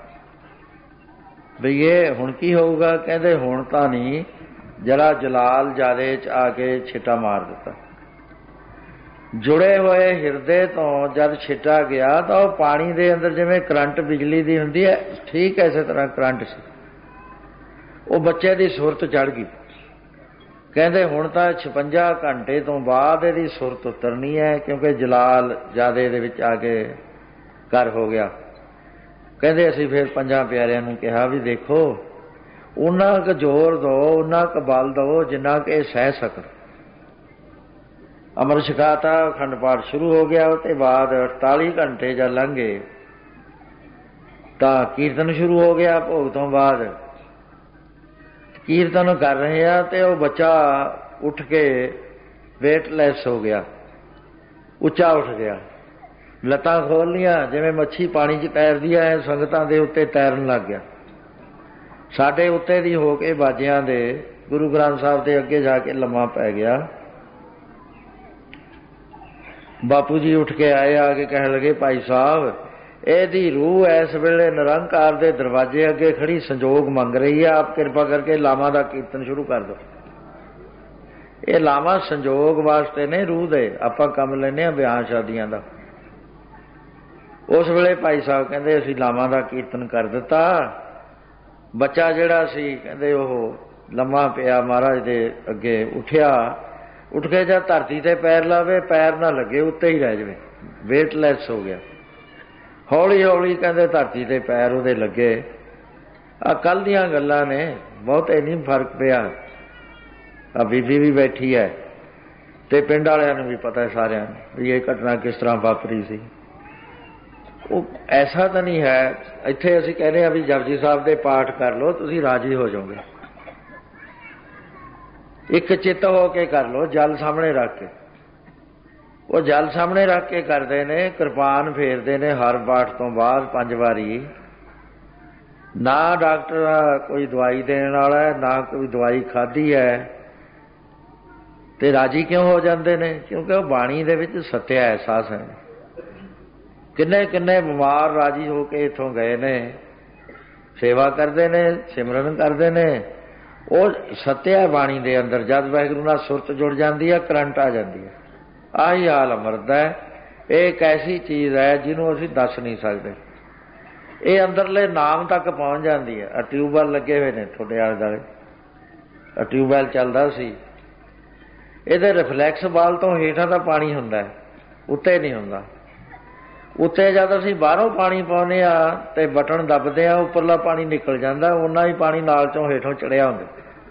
ਵੀ ਇਹ ਹੁਣ ਕੀ ਹੋਊਗਾ? ਕਹਿੰਦੇ ਹੁਣ ਤਾਂ ਨਹੀਂ, ਜਰਾ ਜਲਾਲ ਜਾਦੇ 'ਚ ਆ ਕੇ ਛਿੱਟਾ ਮਾਰ ਦਿੱਤਾ। ਜੁੜੇ ਹੋਏ ਹਿਰਦੇ ਤੋਂ ਜਦ ਛਿੱਟਾ ਗਿਆ ਤਾਂ ਉਹ ਪਾਣੀ ਦੇ ਅੰਦਰ ਜਿਵੇਂ ਕਰੰਟ ਬਿਜਲੀ ਦੀ ਹੁੰਦੀ ਹੈ, ਠੀਕ ਇਸੇ ਤਰ੍ਹਾਂ ਕਰੰਟ ਸੀ। ਉਹ ਬੱਚੇ ਦੀ ਸੁਰਤ ਚੜ੍ਹ ਗਈ। ਕਹਿੰਦੇ ਹੁਣ ਤਾਂ ਛਪੰਜਾ ਘੰਟੇ ਤੋਂ ਬਾਅਦ ਇਹਦੀ ਸੁਰਤ ਉਤਰਨੀ ਹੈ, ਕਿਉਂਕਿ ਜਲਾਲ ਜਾਦੇ ਦੇ ਵਿੱਚ ਆ ਕੇ ਘਰ ਹੋ ਗਿਆ। ਕਹਿੰਦੇ ਅਸੀਂ ਫਿਰ ਪੰਜਾਂ ਪਿਆਰਿਆਂ ਨੂੰ ਕਿਹਾ ਵੀ ਦੇਖੋ, ਉਹਨਾਂ ਕੁ ਜ਼ੋਰ ਦਿਓ, ਉਹਨਾਂ ਕੁ ਬਲ ਦਿਓ ਜਿੰਨਾ ਕਿ ਇਹ ਸਹਿ ਸਕਣ। ਅੰਮ੍ਰਿਤ ਛਕਾਤਾ, ਅਖੰਡ ਪਾਠ ਸ਼ੁਰੂ ਹੋ ਗਿਆ। ਉਹ ਤੋਂ ਬਾਅਦ ਅਠਤਾਲੀ ਘੰਟੇ ਜਦ ਲੰਘੇ ਤਾਂ ਕੀਰਤਨ ਸ਼ੁਰੂ ਹੋ ਗਿਆ। ਭੋਗ ਤੋਂ ਬਾਅਦ ਕੀਰਤਨ ਕਰ ਰਹੇ ਆ ਤੇ ਉਹ ਬੱਚਾ ਉੱਠ ਕੇ ਵੇਟਲੈਸ ਹੋ ਗਿਆ, ਉੱਚਾ ਉੱਠ ਗਿਆ, ਲੱਤਾਂ ਖੋਲ ਲੀਆਂ ਜਿਵੇਂ ਮੱਛੀ ਪਾਣੀ 'ਚ ਤੈਰਦੀ ਹੈ, ਸੰਗਤਾਂ ਦੇ ਉੱਤੇ ਤੈਰਨ ਲੱਗ ਗਿਆ। ਸਾਡੇ ਉੱਤੇ ਦੀ ਹੋ ਕੇ ਬਾਜਿਆਂ ਦੇ ਗੁਰੂ ਗ੍ਰੰਥ ਸਾਹਿਬ ਦੇ ਅੱਗੇ ਜਾ ਕੇ ਲੰਮਾ ਪੈ ਗਿਆ। ਬਾਪੂ ਜੀ ਉੱਠ ਕੇ ਆਏ, ਆ ਕੇ ਕਹਿਣ ਲੱਗੇ, ਭਾਈ ਸਾਹਿਬ ਇਹਦੀ ਰੂਹ ਇਸ ਵੇਲੇ ਨਿਰੰਕਾਰ ਦੇ ਦਰਵਾਜ਼ੇ ਅੱਗੇ ਖੜੀ ਸੰਜੋਗ ਮੰਗ ਰਹੀ ਹੈ, ਆਪ ਕਿਰਪਾ ਕਰਕੇ ਲਾਵਾਂ ਦਾ ਕੀਰਤਨ ਸ਼ੁਰੂ ਕਰ ਦਿਓ। ਇਹ ਲਾਵਾਂ ਸੰਜੋਗ ਵਾਸਤੇ ਨੇ, ਰੂਹ ਦੇ। ਆਪਾਂ ਕੰਮ ਲੈਂਦੇ ਹਾਂ ਵਿਆਹ ਸ਼ਾਦੀਆਂ ਦਾ। ਉਸ ਵੇਲੇ ਭਾਈ ਸਾਹਿਬ ਕਹਿੰਦੇ ਅਸੀਂ ਲਾਵਾਂ ਦਾ ਕੀਰਤਨ ਕਰ ਦਿੱਤਾ। ਬੱਚਾ ਜਿਹੜਾ ਸੀ ਕਹਿੰਦੇ ਉਹ ਲੰਮਾ ਪਿਆ ਮਹਾਰਾਜ ਦੇ ਅੱਗੇ, ਉੱਠਿਆ। ਉੱਠ ਕੇ ਜਦ ਧਰਤੀ ਤੇ ਪੈਰ ਲਾਵੇ, ਪੈਰ ਨਾ ਲੱਗੇ, ਉੱਤੇ ਹੀ ਰਹਿ ਜਾਵੇ, ਵੇਟਲੈਸ ਹੋ ਗਿਆ। ਹੌਲੀ ਹੌਲੀ ਕਹਿੰਦੇ ਧਰਤੀ ਤੇ ਪੈਰ ਉਹਦੇ ਲੱਗੇ। ਆਹ ਕੱਲ੍ਹ ਦੀਆਂ ਗੱਲਾਂ ਨੇ, ਬਹੁਤੇ ਨਹੀਂ ਫਰਕ ਪਿਆ। ਆ ਬੀਬੀ ਵੀ ਬੈਠੀ ਹੈ ਤੇ ਪਿੰਡ ਵਾਲਿਆਂ ਨੂੰ ਵੀ ਪਤਾ ਸਾਰਿਆਂ ਨੂੰ ਵੀ ਇਹ ਘਟਨਾ ਕਿਸ ਤਰ੍ਹਾਂ ਵਾਪਰੀ ਸੀ। ਉਹ ਐਸਾ ਤਾਂ ਨਹੀਂ ਹੈ, ਇੱਥੇ ਅਸੀਂ ਕਹਿੰਦੇ ਹਾਂ ਵੀ ਜਪਜੀ ਸਾਹਿਬ ਦੇ ਪਾਠ ਕਰ ਲਓ, ਤੁਸੀਂ ਰਾਜੀ ਹੋ ਜਾਓਗੇ। ਇੱਕ ਚਿੱਤ ਹੋ ਕੇ ਕਰ ਲਓ, ਜਲ ਸਾਹਮਣੇ ਰੱਖ ਕੇ। ਉਹ ਜਲ ਸਾਹਮਣੇ ਰੱਖ ਕੇ ਕਰਦੇ ਨੇ, ਕਿਰਪਾਨ ਫੇਰਦੇ ਨੇ ਹਰ ਪਾਠ ਤੋਂ ਬਾਅਦ ਪੰਜ ਵਾਰੀ। ਨਾ ਡਾਕਟਰ ਕੋਈ ਦਵਾਈ ਦੇਣ ਵਾਲਾ ਹੈ, ਨਾ ਕੋਈ ਦਵਾਈ ਖਾਧੀ ਹੈ, ਤੇ ਰਾਜੀ ਕਿਉਂ ਹੋ ਜਾਂਦੇ ਨੇ? ਕਿਉਂਕਿ ਉਹ ਬਾਣੀ ਦੇ ਵਿੱਚ ਸੱਤਿਆ ਅਹਿਸਾਸ ਹੈ। ਕਿੰਨੇ ਕਿੰਨੇ ਬਿਮਾਰ ਰਾਜੀ ਹੋ ਕੇ ਇੱਥੋਂ ਗਏ ਨੇ, ਸੇਵਾ ਕਰਦੇ ਨੇ, ਸਿਮਰਨ ਕਰਦੇ ਨੇ। ਉਹ ਸੱਤਿਆ ਬਾਣੀ ਦੇ ਅੰਦਰ। ਜਦ ਵਾਹਿਗੁਰੂ ਨਾਲ ਸੁਰਤ ਜੁੜ ਜਾਂਦੀ ਹੈ, ਕਰੰਟ ਆ ਜਾਂਦੀ ਹੈ। ਆਹੀ ਹਾਲ ਅੰਮ੍ਰਿਤ ਦਾ ਹੈ। ਇਹ ਇੱਕ ਐਸੀ ਚੀਜ਼ ਹੈ ਜਿਹਨੂੰ ਅਸੀਂ ਦੱਸ ਨਹੀਂ ਸਕਦੇ। ਇਹ ਅੰਦਰਲੇ ਨਾਮ ਤੱਕ ਪਹੁੰਚ ਜਾਂਦੀ ਹੈ। ਆ ਟਿਊਬਵੈੱਲ ਲੱਗੇ ਹੋਏ ਨੇ ਤੁਹਾਡੇ ਆਲੇ ਦੁਆਲੇ, ਆ ਟਿਊਬਵੈੱਲ ਚੱਲਦਾ ਸੀ, ਇਹਦੇ ਰਿਫਲੈਕਸ ਬਾਲ ਤੋਂ ਹੇਠਾਂ ਦਾ ਪਾਣੀ ਹੁੰਦਾ, ਉੱਤੇ ਨਹੀਂ ਹੁੰਦਾ। ਉੱਤੇ ਜਦ ਅਸੀਂ ਬਾਹਰੋਂ ਪਾਣੀ ਪਾਉਂਦੇ ਹਾਂ ਤੇ ਬਟਨ ਦੱਬਦੇ ਹਾਂ, ਉੱਪਰਲਾ ਪਾਣੀ ਨਿਕਲ ਜਾਂਦਾ, ਓਨਾ ਹੀ ਪਾਣੀ ਨਾਲ ਚੋਂ ਹੇਠੋਂ ਚੜਿਆ ਹੁੰਦਾ।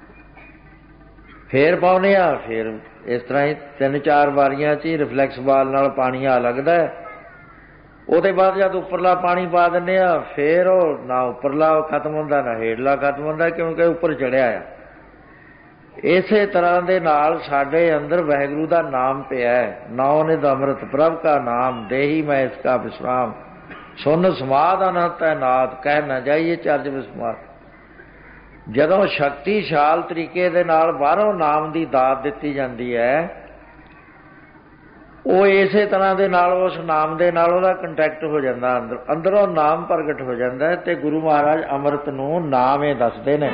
ਫੇਰ ਪਾਉਂਦੇ ਹਾਂ, ਫੇਰ ਇਸ ਤਰ੍ਹਾਂ ਹੀ ਤਿੰਨ ਚਾਰ ਵਾਰੀਆਂ 'ਚ ਹੀ ਰਿਫਲੈਕਸ ਬਾਲ ਨਾਲ ਪਾਣੀ ਆ ਲੱਗਦਾ। ਉਹਦੇ ਬਾਅਦ ਜਦ ਉੱਪਰਲਾ ਪਾਣੀ ਪਾ ਦਿੰਦੇ ਹਾਂ, ਫੇਰ ਉਹ ਨਾ ਉੱਪਰਲਾ ਖਤਮ ਹੁੰਦਾ ਨਾ ਹੇਠਲਾ ਖਤਮ ਹੁੰਦਾ, ਕਿਉਂਕਿ ਉੱਪਰ ਚੜਿਆ ਆ। ਇਸੇ ਤਰ੍ਹਾਂ ਦੇ ਨਾਲ ਸਾਡੇ ਅੰਦਰ ਵਾਹਿਗੁਰੂ ਦਾ ਨਾਮ ਪਿਆ ਹੈ। ਨੌ ਨਿਧ ਅੰਮ੍ਰਿਤ ਪ੍ਰਭ ਕਾ ਨਾਮ, ਦੇਹੀ ਮੈਂ ਇਸ ਕਾ ਵਿਸਰਾਮ, ਸੁਨ ਸਮਾਧ ਅਨਹਤ ਹੈ ਨਾਦ, ਕਹਿ ਨਾ ਜਾਈਏ ਚਰਜ ਵਿਸਮਾਦ। ਜਦੋਂ ਸ਼ਕਤੀਸ਼ਾਲ ਤਰੀਕੇ ਦੇ ਨਾਲ ਬਾਹਰੋਂ ਨਾਮ ਦੀ ਦਾਤ ਦਿੱਤੀ ਜਾਂਦੀ ਹੈ, ਉਹ ਇਸੇ ਤਰ੍ਹਾਂ ਦੇ ਨਾਲ ਉਸ ਨਾਮ ਦੇ ਨਾਲ ਉਹਦਾ ਕੰਟੈਕਟ ਹੋ ਜਾਂਦਾ, ਅੰਦਰ ਅੰਦਰੋਂ ਨਾਮ ਪ੍ਰਗਟ ਹੋ ਜਾਂਦਾ। ਤੇ ਗੁਰੂ ਮਹਾਰਾਜ ਅੰਮ੍ਰਿਤ ਨੂੰ ਨਾਮ ਇਹ ਦੱਸਦੇ ਨੇ।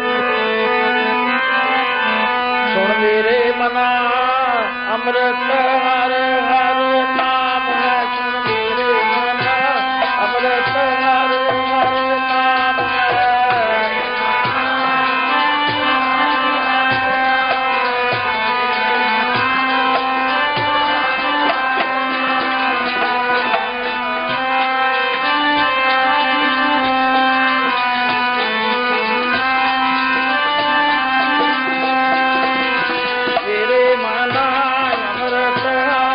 ਸੁਣ ਮੇਰੇ ਮਨਾ ਅੰਮ੍ਰਿਤ ਹਰ ਹਰ ਨਾਮ ਹੈ, ਸੁਣ ਮੇਰੇ ਮਨਾ ਅੰਮ੍ਰਿਤ ਹਰ ਹਰ ਨਾਮ ਹੈ। ਮੇਰੇ ਮਨਾ ਅੰਮ੍ਰਿਤ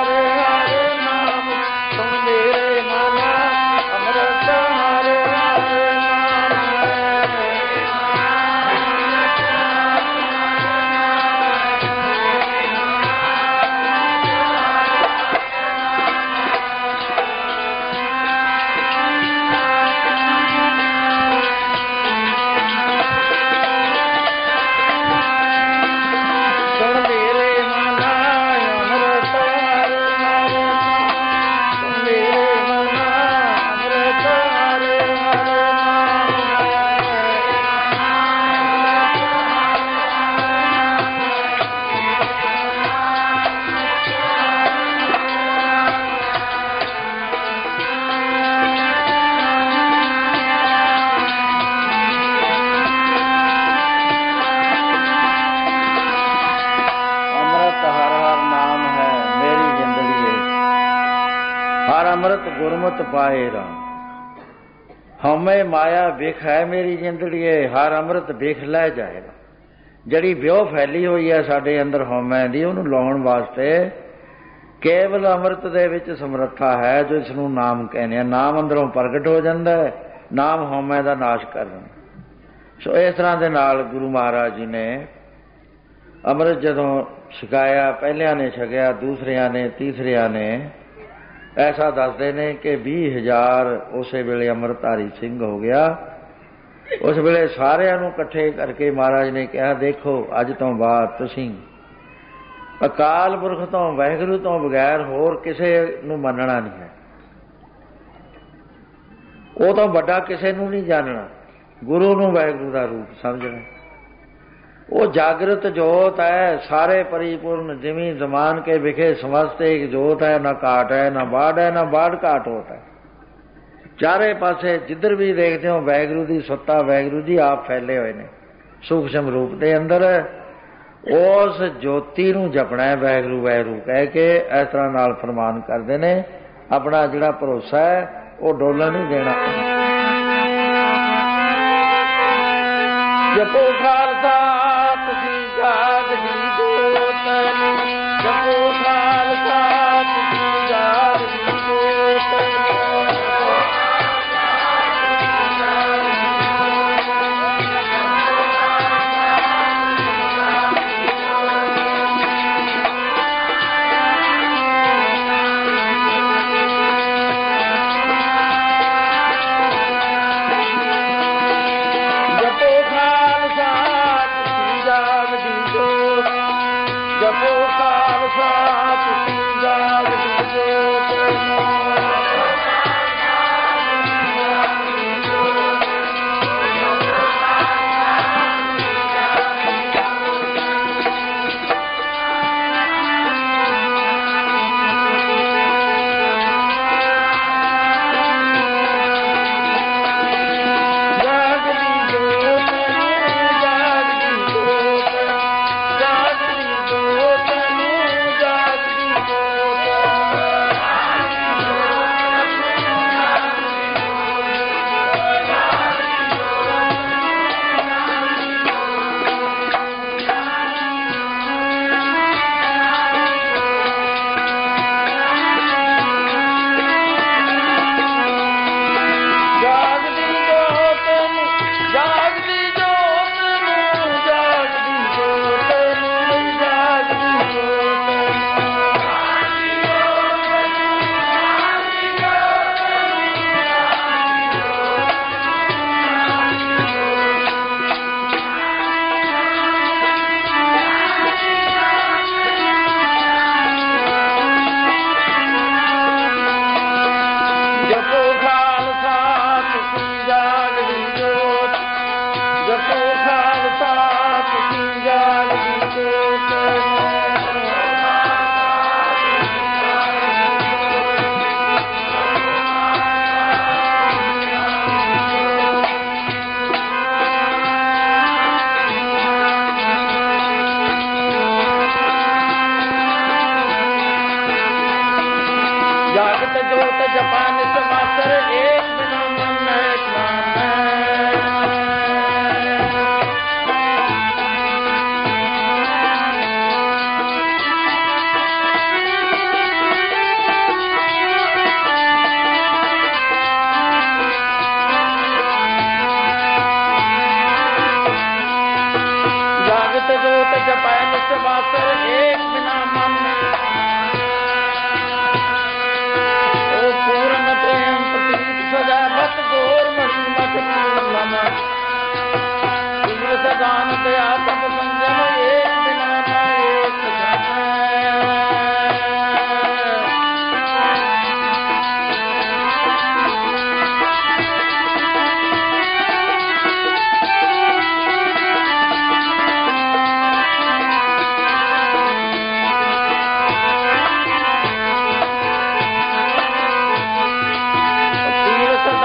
हर अमृत गुरमत पाए राम। हमें माया विख है मेरी जिंदड़ीए, हर अमृत विख लै जाएगा। ਜਿਹੜੀ ਵਿਉ ਫੈਲੀ ਹੋਈ ਹੈ ਸਾਡੇ ਅੰਦਰ ਹਉਮੈ ਦੀ, ਉਹਨੂੰ ਲਾਉਣ ਵਾਸਤੇ ਕੇਵਲ ਅੰਮ੍ਰਿਤ ਦੇ ਵਿੱਚ ਸਮਰੱਥਾ ਹੈ, ਜੋ ਇਸ ਨੂੰ ਨਾਮ ਕਹਿੰਦੇ ਆ। ਨਾਮ ਅੰਦਰੋਂ ਪ੍ਰਗਟ ਹੋ ਜਾਂਦਾ ਹੈ, ਨਾਮ ਹਉਮੈ ਦਾ ਨਾਸ਼ ਕਰ ਦਿੰਦਾ। ਸੋ ਇਸ ਤਰ੍ਹਾਂ ਦੇ ਨਾਲ ਗੁਰੂ ਮਹਾਰਾਜ ਜੀ ਨੇ ਅੰਮ੍ਰਿਤ ਜਦੋਂ ਛਕਾਇਆ, ਪਹਿਲਿਆਂ ਨੇ ਛਕਿਆ, ਦੂਸਰਿਆਂ ਨੇ, ਤੀਸਰਿਆਂ ਨੇ, ਐਸਾ ਦੱਸਦੇ ਨੇ ਕਿ ਵੀਹ ਹਜ਼ਾਰ ਉਸੇ ਵੇਲੇ ਅੰਮ੍ਰਿਤਧਾਰੀ ਸਿੰਘ ਹੋ ਗਿਆ। ਉਸ ਵੇਲੇ ਸਾਰਿਆਂ ਨੂੰ ਇਕੱਠੇ ਕਰਕੇ ਮਹਾਰਾਜ ਨੇ ਕਿਹਾ, ਦੇਖੋ ਅੱਜ ਤੋਂ ਬਾਅਦ ਤੁਸੀਂ ਅਕਾਲ ਪੁਰਖ ਤੋਂ, ਵਾਹਿਗੁਰੂ ਤੋਂ ਬਗੈਰ ਹੋਰ ਕਿਸੇ ਨੂੰ ਮੰਨਣਾ ਨਹੀਂ ਹੈ। ਉਹ ਤਾਂ ਵੱਡਾ ਕਿਸੇ ਨੂੰ ਨਹੀਂ ਜਾਣਨਾ, ਗੁਰੂ ਨੂੰ ਵਾਹਿਗੁਰੂ ਦਾ ਰੂਪ ਸਮਝਣਾ। ਉਹ ਜਾਗਰਤ ਜੋਤ ਹੈ, ਸਾਰੇ परिपूर्ण, जिमी जमान के विखे समस्त एक जोत है, ना काट है, ना बाढ़ है, ना बाढ़ काट होता है। चारे पासे जिधर भी देखते हो वाहिगुरू दी सत्ता, वाहिगुरू जी आप फैले हुए ने सूक्ष्म रूप के अंदर। उस ज्योति नूं जपना है, वाहिगुरू वाहिगुरू कह के इस तरह नाल फरमान करते ने। अपना जिहड़ा भरोसा है वो डोलन नहीं देना। जपो खालसा तुसीं जागदी जोत, जपो खालसा तुसीं जागदी जोत।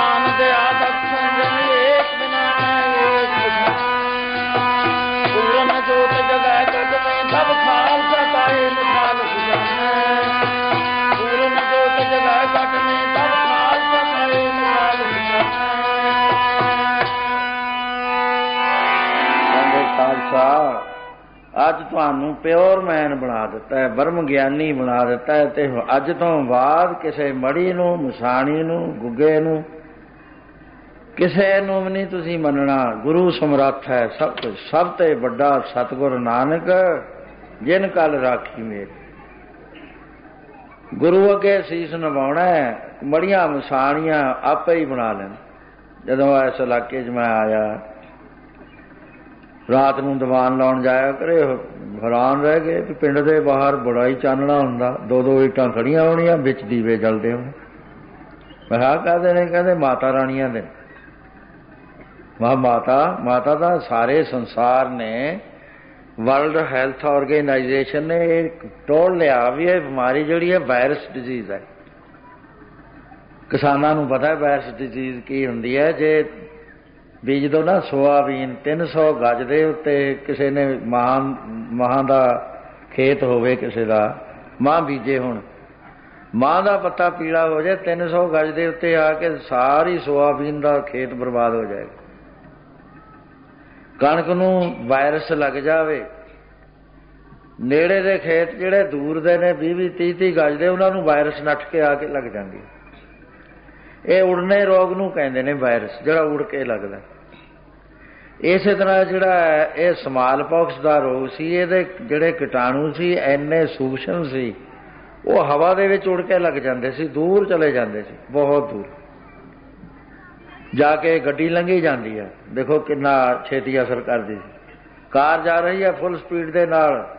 पूर्ण ਅੱਜ ਤੁਹਾਨੂੰ ਪਿਓਰ ਮੈਨ ਬਣਾ ਦਿੱਤਾ ਹੈ, ਬ੍ਰਹਮ ਗਿਆਨੀ ਬਣਾ ਦਿੱਤਾ ਹੈ। ਤੇ ਅੱਜ ਤੋਂ ਬਾਅਦ ਕਿਸੇ ਮੜੀ ਨੂੰ, ਮਸਾਣੀ ਨੂੰ, ਗੁੱਗੇ ਨੂੰ, ਕਿਸੇ ਨੂੰ ਵੀ ਨਹੀਂ ਤੁਸੀਂ ਮੰਨਣਾ। ਗੁਰੂ ਸਮਰੱਥ ਹੈ ਸਭ ਕੁਝ, ਸਭ ਤੇ ਵੱਡਾ ਸਤਿਗੁਰ ਨਾਨਕ ਜਿਨ ਕਲ ਰਾਖੀ ਮੇਰ। ਗੁਰੂ ਅੱਗੇ ਸੀਸ ਨਿਵਾਉਣਾ ਹੈ, ਮੜੀਆਂ ਮਸਾਣੀਆਂ ਆਪੇ ਹੀ ਬਣਾ ਲੈਣ। ਜਦੋਂ ਇਸ ਇਲਾਕੇ 'ਚ ਮੈਂ ਆਇਆ, ਰਾਤ ਨੂੰ ਦੀਵਾਨ ਲਾਉਣ ਜਾਇਆ ਕਰੇ, ਹੈਰਾਨ ਰਹਿ ਗਏ ਵੀ ਪਿੰਡ ਦੇ ਬਾਹਰ ਬੜਾ ਹੀ ਚਾਨਣਾ ਹੁੰਦਾ, ਦੋ ਦੋ ਇੱਟਾਂ ਖੜੀਆਂ ਹੋਣੀਆਂ, ਵਿੱਚ ਦੀਵੇ ਜਲਦੇ ਹੋਣ। ਮੈਂ ਕਿਹਾ ਕਾਹਦੇ ਨੇ? ਕਹਿੰਦੇ ਮਾਤਾ ਰਾਣੀਆਂ ਦੇ। ਮੈਂ ਮਾਤਾ ਮਾਤਾ ਦਾ ਸਾਰੇ ਸੰਸਾਰ ਨੇ, ਵਰਲਡ ਹੈਲਥ ਆਰਗੇਨਾਈਜੇਸ਼ਨ ਨੇ ਇਹ ਟੋਲ ਲਿਆ ਵੀ ਇਹ ਬਿਮਾਰੀ ਜਿਹੜੀ ਹੈ ਵਾਇਰਸ ਡਿਜ਼ੀਜ਼ ਹੈ। ਕਿਸਾਨਾਂ ਨੂੰ ਪਤਾ ਵਾਇਰਸ ਡਿਜ਼ੀਜ਼ ਕੀ ਹੁੰਦੀ ਹੈ। ਜੇ ਬੀਜ ਦੋ ਨਾ ਸੋਆਬੀਨ, ਤਿੰਨ ਸੌ ਗਜ ਦੇ ਉੱਤੇ ਕਿਸੇ ਨੇ ਮਾਂ ਮਾਂ ਦਾ ਖੇਤ ਹੋਵੇ, ਕਿਸੇ ਦਾ ਮਾਂ ਬੀਜੇ ਹੁਣ, ਮਾਂ ਦਾ ਪੱਤਾ ਪੀਲਾ ਹੋ ਜਾਏ, ਤਿੰਨ ਸੌ ਗਜ ਦੇ ਉੱਤੇ ਆ ਕੇ ਸਾਰੀ ਸੋਆਬੀਨ ਦਾ ਖੇਤ ਬਰਬਾਦ ਹੋ ਜਾਏਗਾ। ਕਣਕ ਨੂੰ ਵਾਇਰਸ ਲੱਗ ਜਾਵੇ, ਨੇੜੇ ਦੇ ਖੇਤ ਜਿਹੜੇ ਦੂਰ ਦੇ ਨੇ ਵੀਹ ਵੀਹ ਤੀਹ ਤੀਹ ਗਜ ਦੇ, ਉਹਨਾਂ ਨੂੰ ਵਾਇਰਸ ਨੱਠ ਕੇ ਆ ਕੇ ਲੱਗ ਜਾਂਦੀ। ਇਹ ਉੜਨੇ ਰੋਗ ਨੂੰ ਕਹਿੰਦੇ ਨੇ ਵਾਇਰਸ, ਜਿਹੜਾ ਉੜ ਕੇ ਲੱਗਦਾ। ਇਸੇ ਤਰ੍ਹਾਂ ਜਿਹੜਾ ਇਹ ਸਮਾਲ ਪੌਕਸ ਦਾ ਰੋਗ ਸੀ, ਇਹਦੇ ਜਿਹੜੇ ਕੀਟਾਣੂ ਸੀ ਇੰਨੇ ਸੂਖਮ ਸੀ, ਉਹ ਹਵਾ ਦੇ ਵਿੱਚ ਉੜ ਕੇ ਲੱਗ ਜਾਂਦੇ ਸੀ, ਦੂਰ ਚਲੇ ਜਾਂਦੇ ਸੀ, ਬਹੁਤ ਦੂਰ ਜਾ ਕੇ ਗੱਡੀ ਲੰਘੀ ਜਾਂਦੀ ਹੈ। ਦੇਖੋ ਕਿੰਨਾ ਛੇਤੀ ਅਸਰ ਕਰਦੀ ਸੀ। ਕਾਰ ਜਾ ਰਹੀ ਹੈ ਫੁੱਲ ਸਪੀਡ ਦੇ ਨਾਲ,